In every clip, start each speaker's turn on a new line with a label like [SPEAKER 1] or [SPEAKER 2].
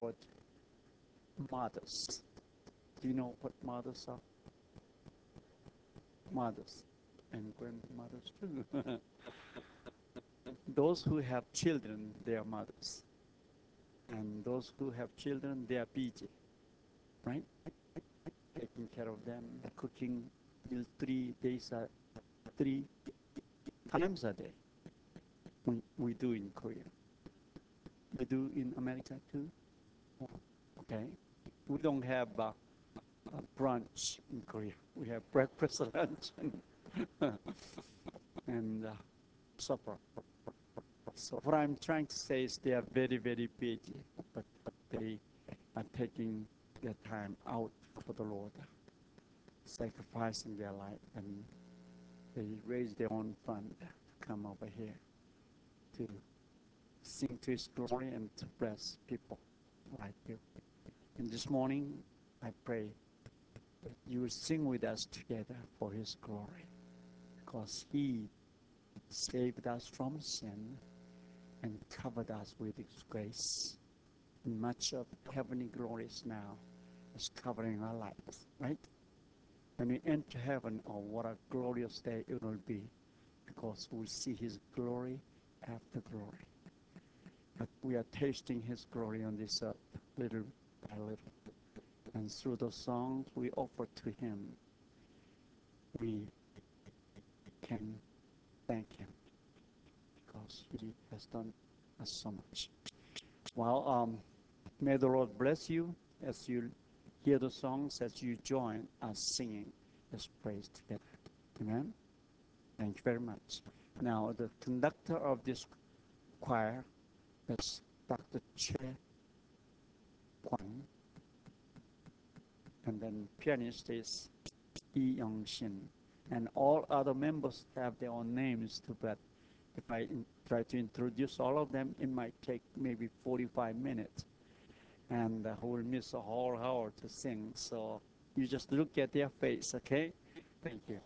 [SPEAKER 1] about mothers. Do you know what mothers are? Mothers and grandmothers too. Those who have children, they are mothers. And those who have children, they are PJ, right? Taking care of them, cooking meals 3 days, 3 times a day. We do in Korea. We do in America too. Okay. We don't have brunch in Korea. We have breakfast, lunch, and supper. So what I'm trying to say is they are very, very busy, but they are taking their time out for the Lord, sacrificing their life, and they raise their own fund to come over here to sing to His glory and to bless people like you. And this morning, I pray that you will sing with us together for His glory, because He saved us from sin and covered us with His grace. And much of heavenly glories now is covering our lives, right? When we enter heaven, oh, what a glorious day it will be, because we'll see His glory after glory. But we are tasting His glory on this earth, little by little. And through the songs we offer to Him, we can thank Him, because He has done us so much. Well, may the Lord bless you as you hear the songs, as you join us singing this praise together. Amen. Thank you very much. Now, the conductor of this choir is Dr. Che Kwan, and then pianist is Yi Young Shin, and all other members have their own names too, but if I try to introduce all of them, it might take maybe 45 minutes, and we'll miss a whole hour to sing, so you just look at their face, okay? Thank you.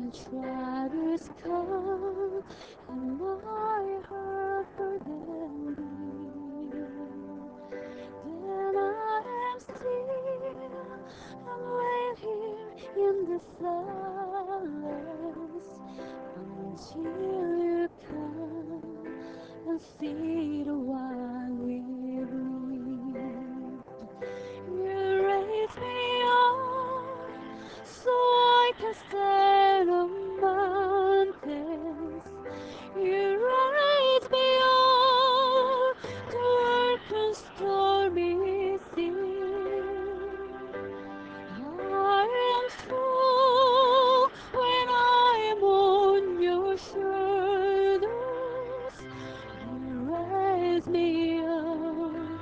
[SPEAKER 2] troubles come and my heart burden be, then I am still and wait here in the silence until you come and feed while we breathe. You raise me up so I can stand on mountains. You raise me up to work on stormy seas. I am strong when I am on your shoulders. You raise me up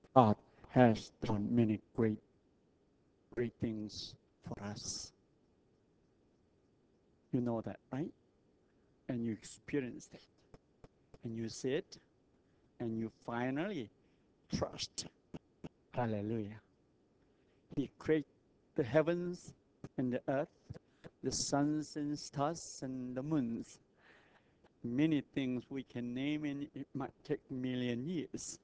[SPEAKER 1] God has done many great things for us. You know that, right? And you experienced it. And you see it. And you finally trust. Hallelujah. He created the heavens and the earth, the suns and stars and the moons. Many things we can name, and it might take a million years.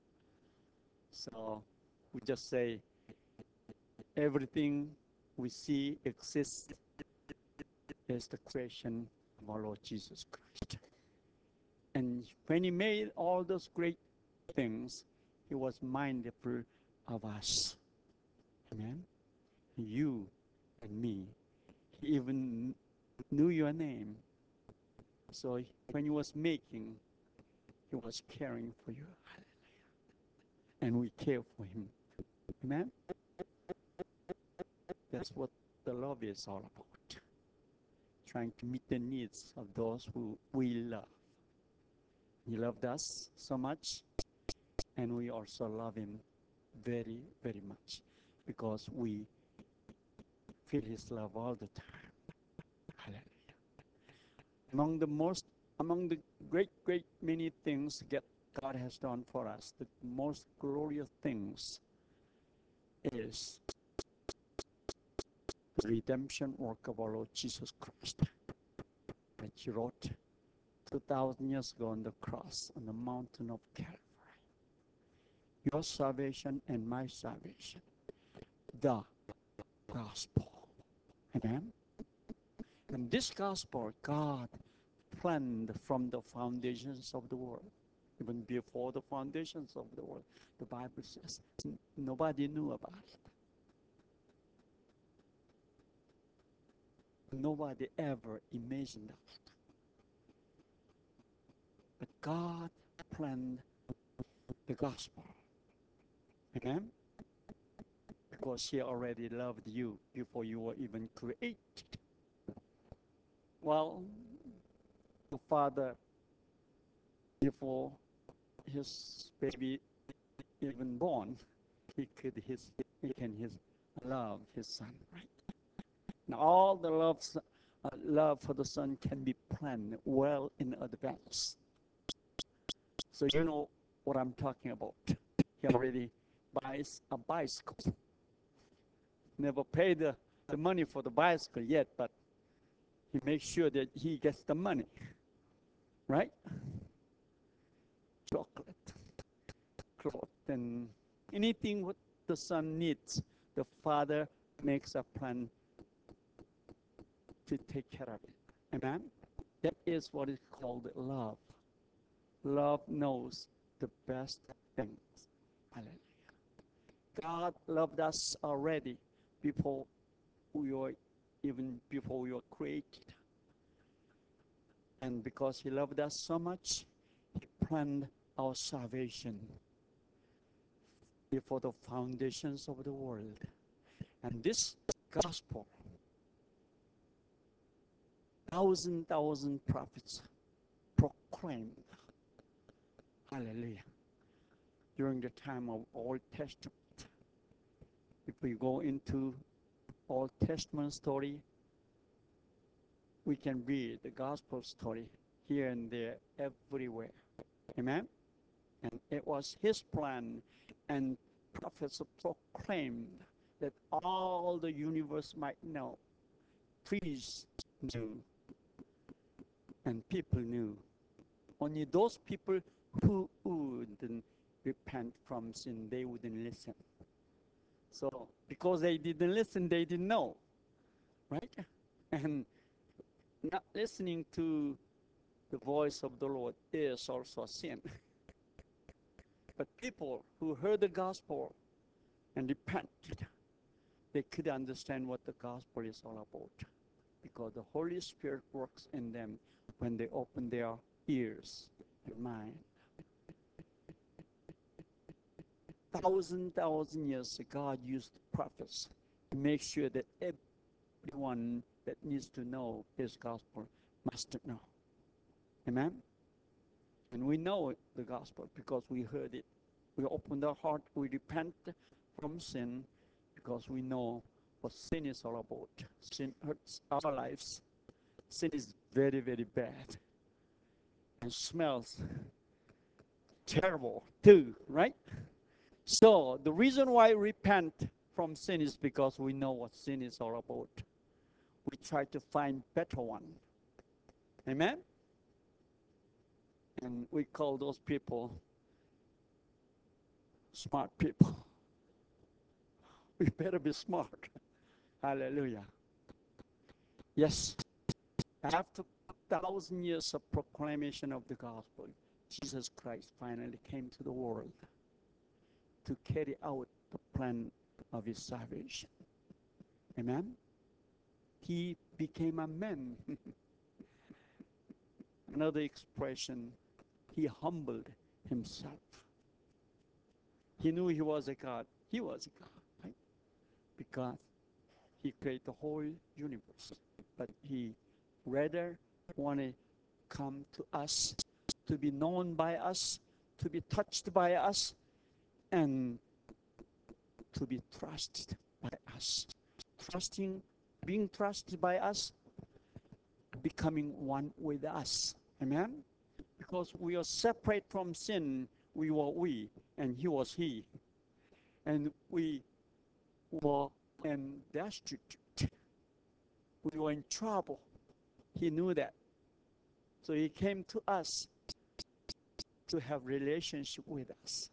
[SPEAKER 1] So we just say everything we see exists is the creation of our Lord Jesus Christ. And when he made all those great things, he was mindful of us. Amen. You and me. He even knew your name. So when he was making, he was caring for you. And we care for him. Amen. That's what the love is all about. Trying to meet the needs of those who we love. He loved us so much, and we also love him very, very much because we feel his love all the time. Hallelujah. Among the great many things that God has done for us, the most glorious things is the redemption work of our Lord Jesus Christ that he wrote 2,000 years ago on the cross, on the mountain of Calvary. Your salvation and my salvation, the gospel. Amen. And this gospel, God planned from the foundations of the world. Even before the foundations of the world, the Bible says nobody knew about it. Nobody ever imagined it. But God planned the gospel. Amen? Because he already loved you before you were even created. Well, the father, before his baby even born, he can love his son, right? Now all the love for the son can be planned well in advance. So you know what I'm talking about. He already buys a bicycle. Never paid the money for the bicycle yet, but he makes sure that he gets the money, right? Chocolate, clothes, and anything what the son needs, the father makes a plan to take care of it. Amen? That is what is called love. Love knows the best things. Hallelujah. God loved us already before before we were created. And because he loved us so much, he planned our salvation before the foundations of the world. And this gospel, thousand prophets proclaimed, hallelujah, during the time of Old Testament. If we go into Old Testament story, we can read the gospel story here and there, everywhere. Amen? And it was his plan, and prophets proclaimed that all the universe might know. Priests knew, and people knew. Only those people who wouldn't repent from sin, they wouldn't listen. So because they didn't listen, they didn't know, right? And not listening to the voice of the Lord is also a sin. But people who heard the gospel and repented, they could understand what the gospel is all about. Because the Holy Spirit works in them when they open their ears, their mind. Thousand years God used prophets to make sure that everyone that needs to know his gospel must know. Amen? And we know the gospel because we heard it We open our heart, we repent from sin because we know what sin is all about. Sin hurts our lives. Sin is very, very bad and smells terrible too, right? So the reason why we repent from sin is because we know what sin is all about. We try to find better one. Amen? And we call those people smart people. We better be smart. Hallelujah. Yes. After 1,000 years of proclamation of the gospel, Jesus Christ finally came to the world to carry out the plan of his salvation. Amen? He became a man. Another expression, he humbled himself. He knew he was a God. He was a God, right? Because he created the whole universe. But he rather wanted to come to us, to be known by us, to be touched by us, and to be trusted by us. Being trusted by us, becoming one with us. Amen? Because we are separate from sin, we were we, and he was he. And we were in destitute. We were in trouble. He knew that. So he came to us to have relationship with us.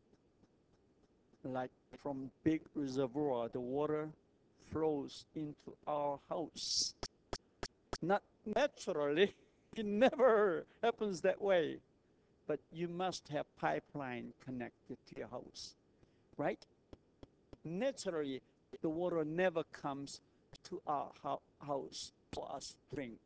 [SPEAKER 1] Like from big reservoir, the water flows into our house. Not naturally. It never happens that way. But you must have pipeline connected to your house, right? Naturally, the water never comes to our house for us to drink.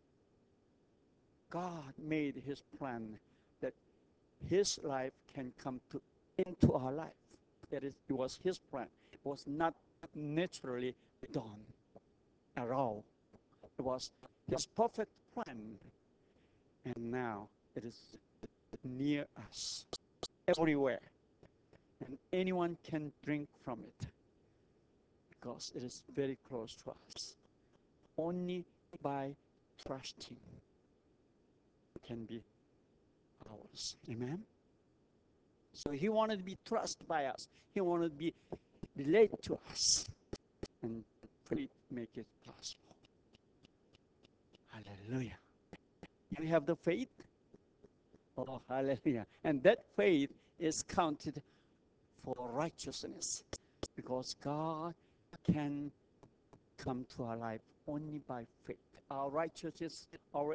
[SPEAKER 1] God made his plan that his life can come into our life. That is, it was his plan. It was not naturally done at all. It was his perfect plan. And now it is near us, everywhere. And anyone can drink from it because it is very close to us. Only by trusting can be ours. Amen? So he wanted to be trusted by us. He wanted to be related to us. And faith make it possible. Hallelujah. You have the faith? Oh, hallelujah. And that faith is counted for righteousness because God can come to our life only by faith. Our righteousness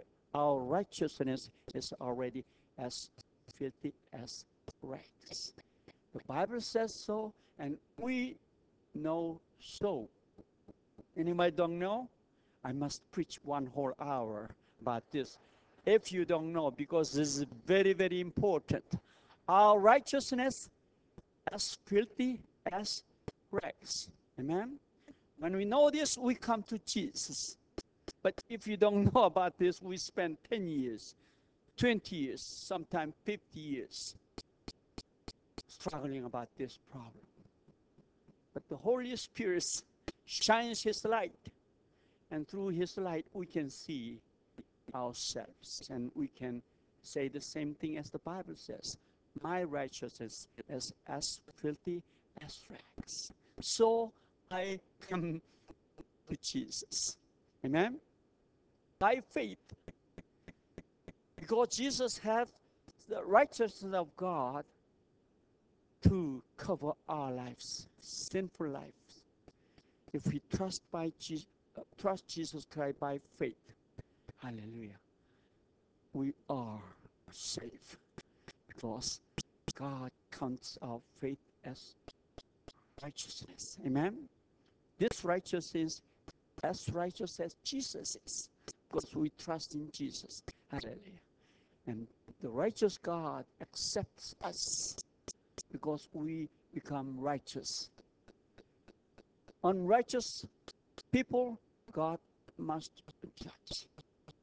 [SPEAKER 1] is already as filthy as rags. The Bible says so, and we know so. Anybody don't know? I must preach one whole hour about this. If you don't know, because this is very, very important. Our righteousness as filthy as rags. Amen? When we know this, we come to Jesus. But if you don't know about this, we spend 10 years, 20 years, sometimes 50 years struggling about this problem. But the Holy Spirit shines his light, and through his light we can see ourselves, and we can say the same thing as the Bible says. My righteousness is as filthy as rags. So I come to Jesus. Amen? By faith. Because Jesus has the righteousness of God to cover our lives, sinful lives. If we trust Jesus Christ by faith, hallelujah, we are safe because God counts our faith as righteousness. Amen? This righteousness as righteous as Jesus is because we trust in Jesus. Hallelujah. And the righteous God accepts us because we become righteous. Unrighteous people, God must judge.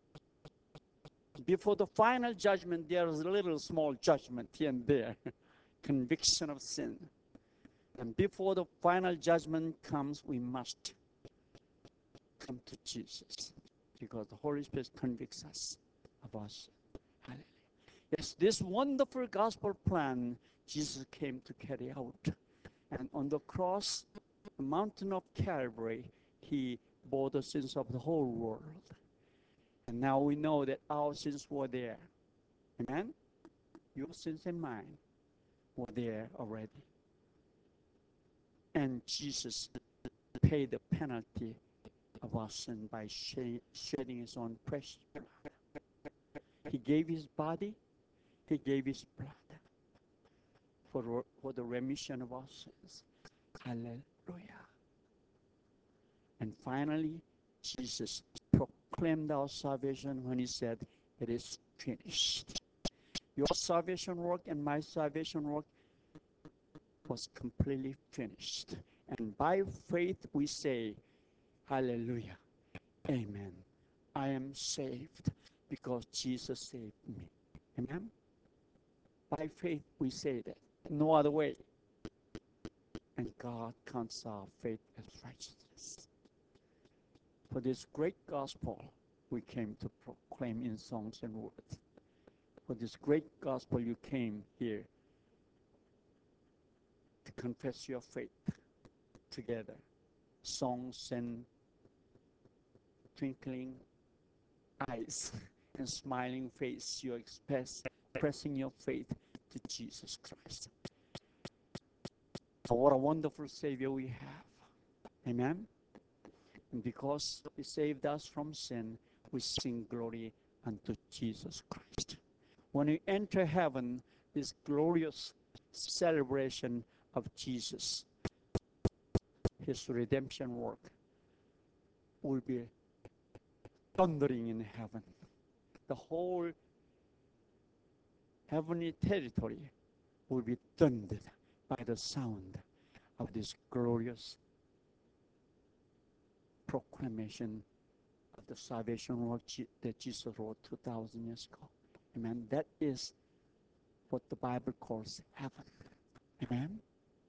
[SPEAKER 1] Before the final judgment, there is a little small judgment here and there. conviction of sin. And before the final judgment comes, we must come to Jesus, because the Holy Spirit convicts us of us. Hallelujah. Yes, this wonderful gospel plan Jesus came to carry out. And on the cross, the mountain of Calvary, he bore the sins of the whole world. And now we know that our sins were there. Amen? Your sins and mine were there already. And Jesus paid the penalty of our sin by shedding his own precious blood. He gave his body, he gave his blood for the remission of our sins. Hallelujah. And finally, Jesus proclaimed our salvation when he said, "It is finished." Your salvation work and my salvation work was completely finished. And by faith we say, hallelujah, amen. I am saved because Jesus saved me. Amen? By faith we say that. No other way. And God counts our faith as righteousness. For this great gospel we came to proclaim in songs and words. For this great gospel you came here to confess your faith together. Songs and twinkling eyes and smiling face, you expressing your faith to Jesus Christ. Oh, what a wonderful Savior we have. Amen? And because he saved us from sin, we sing glory unto Jesus Christ. When we enter heaven, this glorious celebration of Jesus, his redemption work, will be thundering in heaven. The whole heavenly territory will be thundered by the sound of this glorious proclamation of the salvation work that Jesus wrote 2,000 years ago. Amen. That is what the Bible calls heaven. Amen.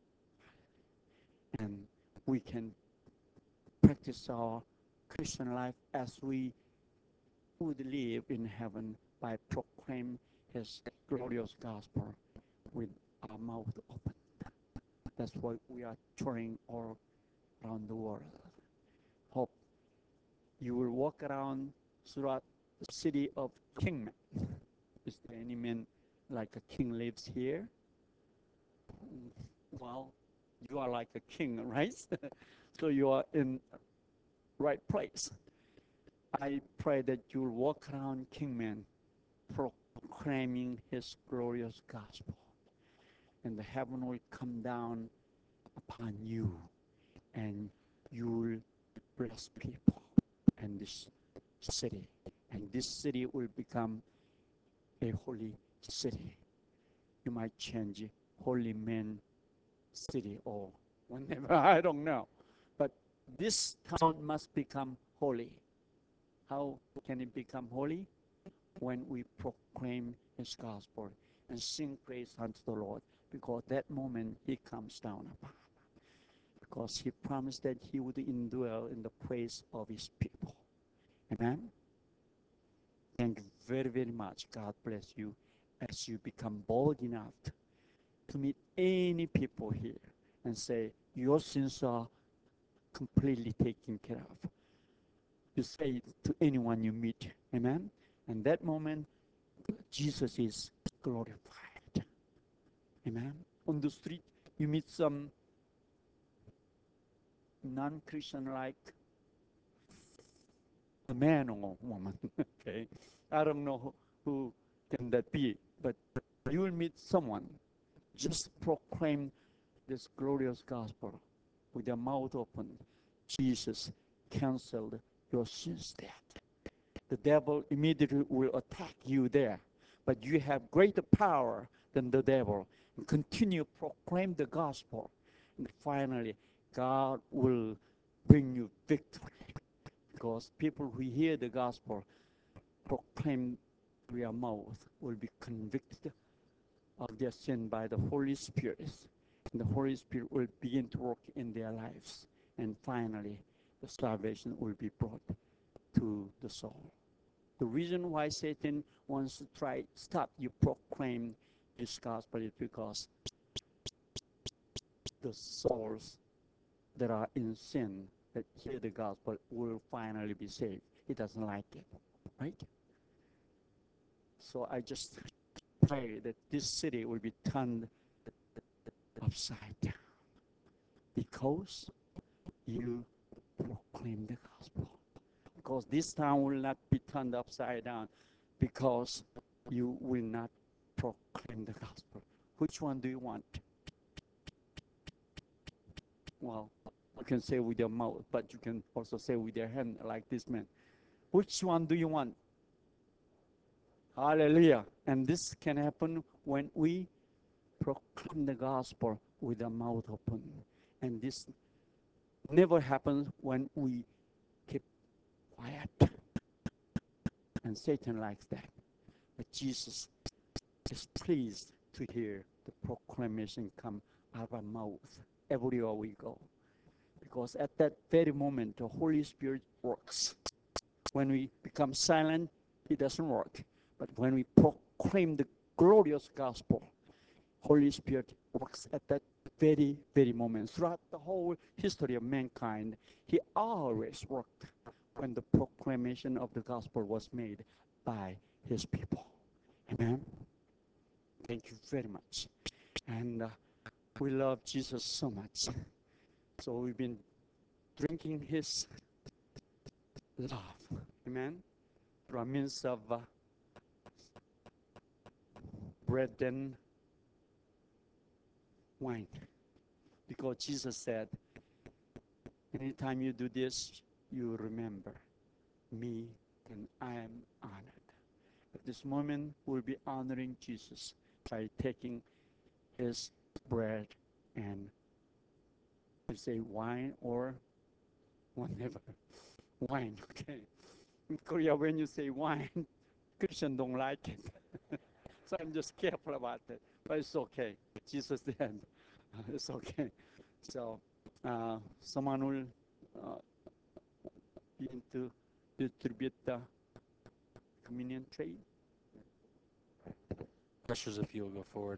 [SPEAKER 1] And we can practice our Christian life as we would live in heaven by proclaiming his glorious gospel with our mouth open. That's what we are touring all around the world. Hope you will walk around throughout the city of Kingman. Is there any man like a king lives here? Well, you are like a king, right? So you are in right place. I pray that you will walk around Kingman proclaiming his glorious gospel. And the heaven will come down upon you, and you will bless people in this city. And this city will become a holy city. You might change Holy Man City or whenever, I don't know. But this town must become holy. How can it become holy? When we proclaim his gospel and sing praise unto the Lord, because that moment he comes down upon. Because he promised that he would indwell in the praise of his people. Amen? Thank you very, very much. God bless you as you become bold enough to meet any people here and say, your sins are completely taken care of. You say it to anyone you meet. Amen? And that moment, Jesus is glorified. Amen? On the street, you meet some non-Christian like a man or a woman. Okay? I don't know who can that be, but you will meet someone. Just proclaim this glorious gospel with your mouth open. Jesus canceled your sins debt. The devil immediately will attack you there. But you have greater power than the devil. And continue to proclaim the gospel. And finally, God will bring you victory. Because people who hear the gospel proclaim with their mouth will be convicted of their sin by the Holy Spirit. And the Holy Spirit will begin to work in their lives. And finally, the salvation will be brought to the soul. The reason why Satan wants to try stop you proclaim this gospel is because the souls that are in sin that hear the gospel will finally be saved. He doesn't like it, right? So I just pray that this city will be turned upside down because you proclaim the gospel. Because this town will not be turned upside down because you will not proclaim the gospel. Which one do you want? Well, you can say with your mouth, but you can also say with your hand like this man. Which one do you want? Hallelujah. And this can happen when we proclaim the gospel with the mouth open. And this never happens when we keep quiet. And Satan likes that. But Jesus is pleased to hear the proclamation come out of our mouth everywhere we go. Because at that very moment, the Holy Spirit works. When we become silent, it doesn't work. But when we proclaim the glorious gospel, Holy Spirit works at that very, very moment. Throughout the whole history of mankind, He always worked when the proclamation of the gospel was made by His people. Amen. Thank you very much. And we love Jesus so much. So we've been drinking His love. Amen. Through means of bread and wine. Because Jesus said, anytime you do this, you remember me and I am honored. At this moment, we'll be honoring Jesus by taking His bread and we say wine or whatever. Wine, okay. In Korea, when you say wine, Christians don't like it. So I'm just careful about it. But it's okay. Jesus said, it's okay. So someone will begin to distribute the communion tray.
[SPEAKER 3] Pressures, if you will go forward.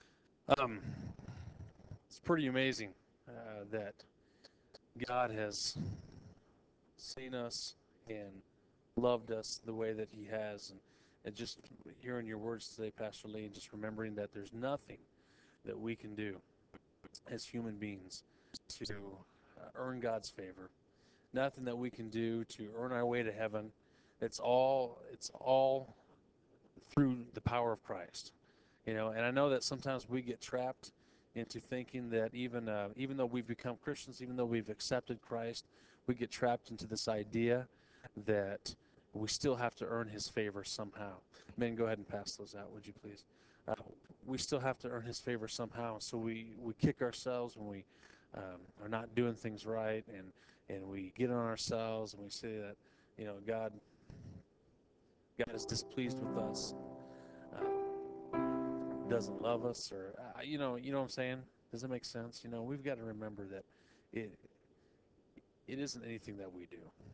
[SPEAKER 3] It's pretty amazing that God has seen us and loved us the way that He has. And just hearing your words today, Pastor Lee, and just remembering that there's nothing that we can do as human beings to earn God's favor. Nothing that we can do to earn our way to heaven. It's all through the power of Christ. And I know that sometimes we get trapped into thinking that even though we've become Christians, even though we've accepted Christ, we get trapped into this idea that we still have to earn His favor somehow. Men, go ahead and pass those out, would you please? We still have to earn His favor somehow, so we kick ourselves when we are not doing things right, and we get on ourselves and we say that God is displeased with us. Doesn't love us, or you know what I'm saying? Does it make sense? We've got to remember that it isn't anything that we do.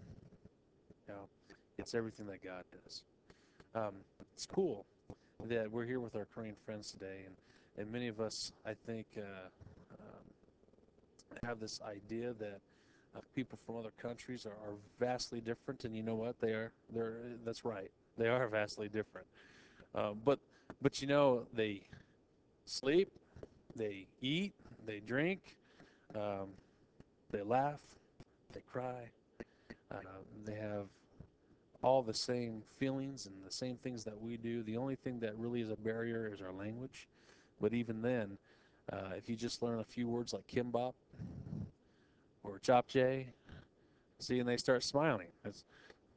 [SPEAKER 3] It's everything that God does. It's cool that we're here with our Korean friends today, and many of us, I think, have this idea that people from other countries are vastly different, and you know what? That's right. They are vastly different. But they sleep, they eat, they drink, they laugh, they cry. They have all the same feelings and the same things that we do. The only thing that really is a barrier is our language. But even then, if you just learn a few words like kimbap or japchae, see, and they start smiling. That's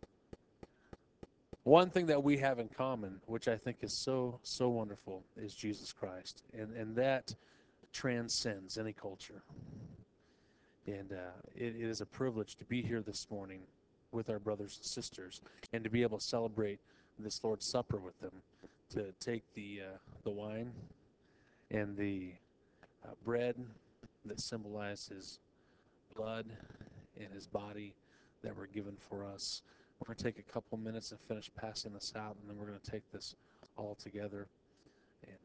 [SPEAKER 3] one thing that we have in common, which I think is so, so wonderful, is Jesus Christ. And that transcends any culture. And it is a privilege to be here this morning with our brothers and sisters and to be able to celebrate this Lord's Supper with them, to take the wine and the bread that symbolized his blood and his body that were given for us. We're going to take a couple minutes and finish passing this out, and then we're going to take this all together. And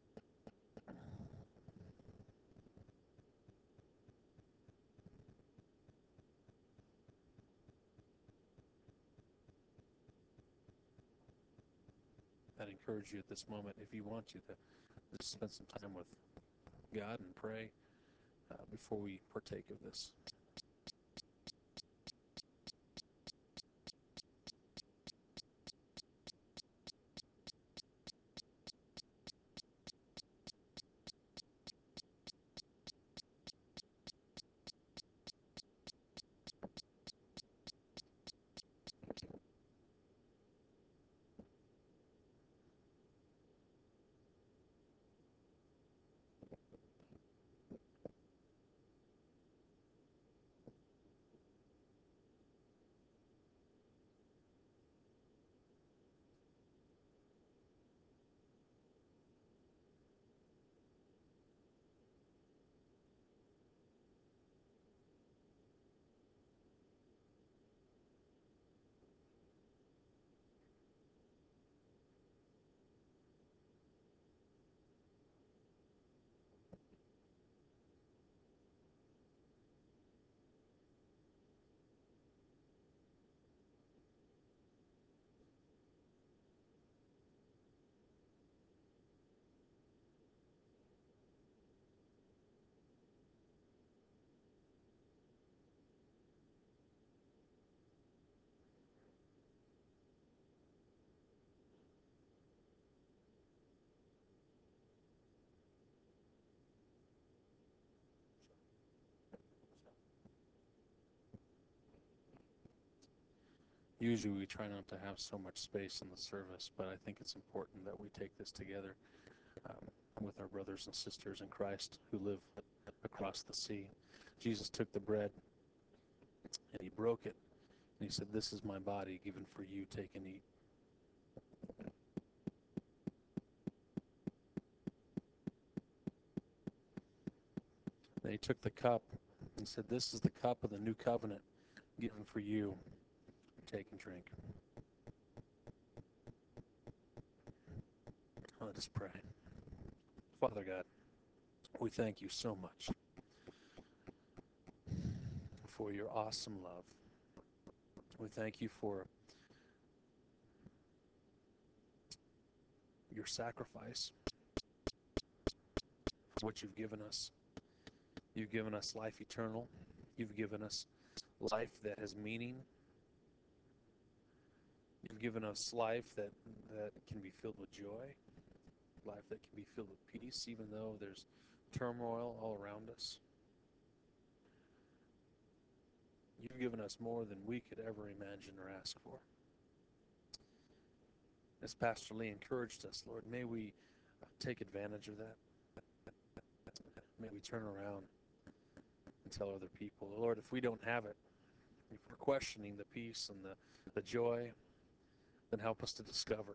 [SPEAKER 3] I'd encourage you at this moment, if you want to just spend some time with God and pray before we partake of this. Usually we try not to have so much space in the service, but I think it's important that we take this together with our brothers and sisters in Christ who live across the sea. Jesus took the bread and he broke it, and he said, "This is my body given for you. Take and eat." Then he took the cup and said, "This is the cup of the new covenant given for you. Take and drink." Let us pray. Father God, we thank you so much for your awesome love. We thank you for your sacrifice, for what you've given us. You've given us life eternal. You've given us life that has meaning. You've given us life that can be filled with joy, life that can be filled with peace, even though there's turmoil all around us. You've given us more than we could ever imagine or ask for. As Pastor Lee encouraged us, Lord, may we take advantage of that. May we turn around and tell other people, Lord, if we don't have it, if we're questioning the peace and the joy, then help us to discover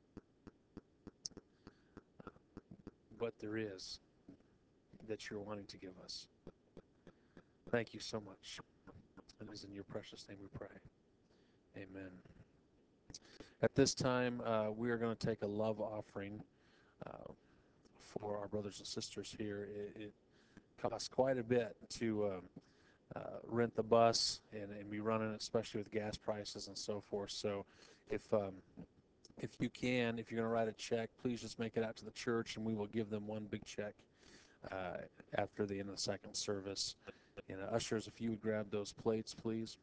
[SPEAKER 3] what there is that you're wanting to give us. Thank you so much. It is in your precious name we pray. Amen. At this time, we are going to take a love offering for our brothers and sisters here. It costs quite a bit to rent the bus and be running, especially with gas prices and so forth. So if you can, if you're going to write a check, please just make it out to the church, and we will give them one big check after the end of the second service. And ushers, if you would grab those plates, please.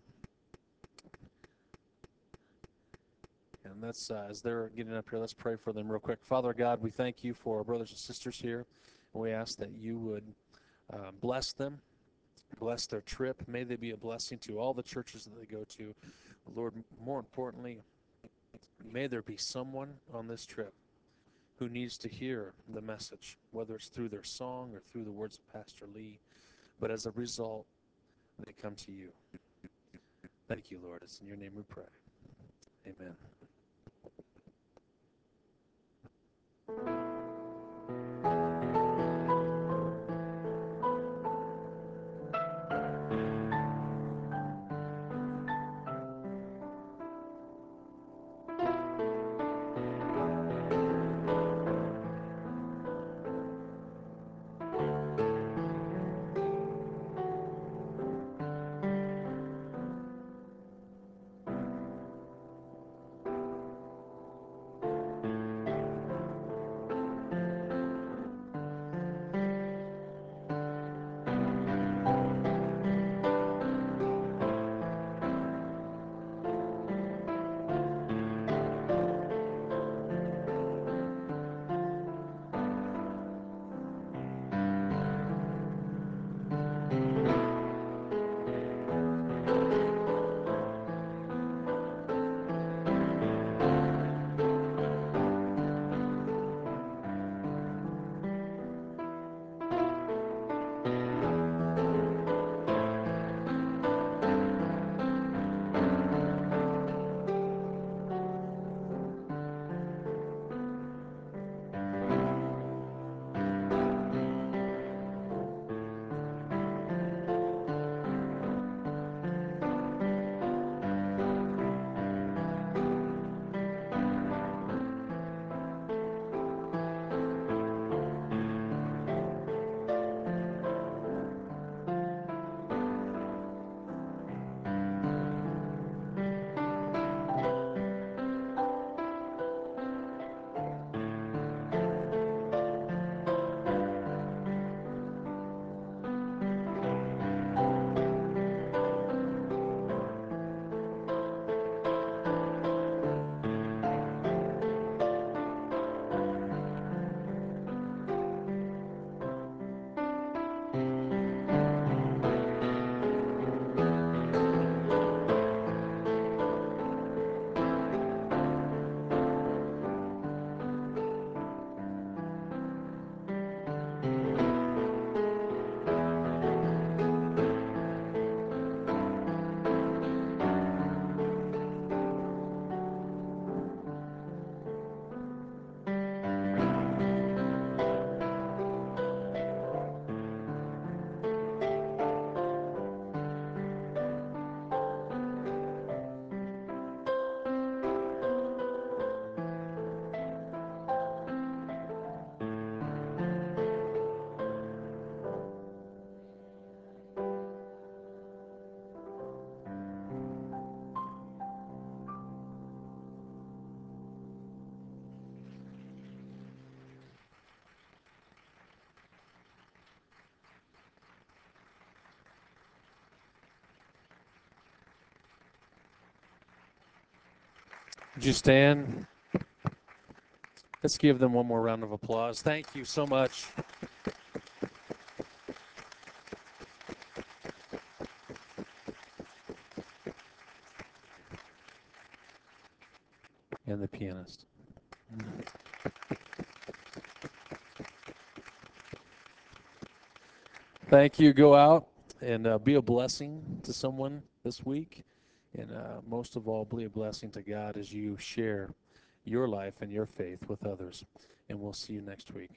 [SPEAKER 3] And that's as they're getting up here, let's pray for them real quick. Father God, we thank you for our brothers and sisters here. And we ask that you would bless them, bless their trip. May they be a blessing to all the churches that they go to. Lord, more importantly, may there be someone on this trip who needs to hear the message, whether it's through their song or through the words of Pastor Lee. But as a result, they come to you. Thank you, Lord. It's in your name we pray. Amen. Would you stand? Let's give them one more round of applause. Thank you so much. And the pianist. Thank you. Go out and be a blessing to someone this week. And most of all, be a blessing to God as you share your life and your faith with others. And we'll see you next week.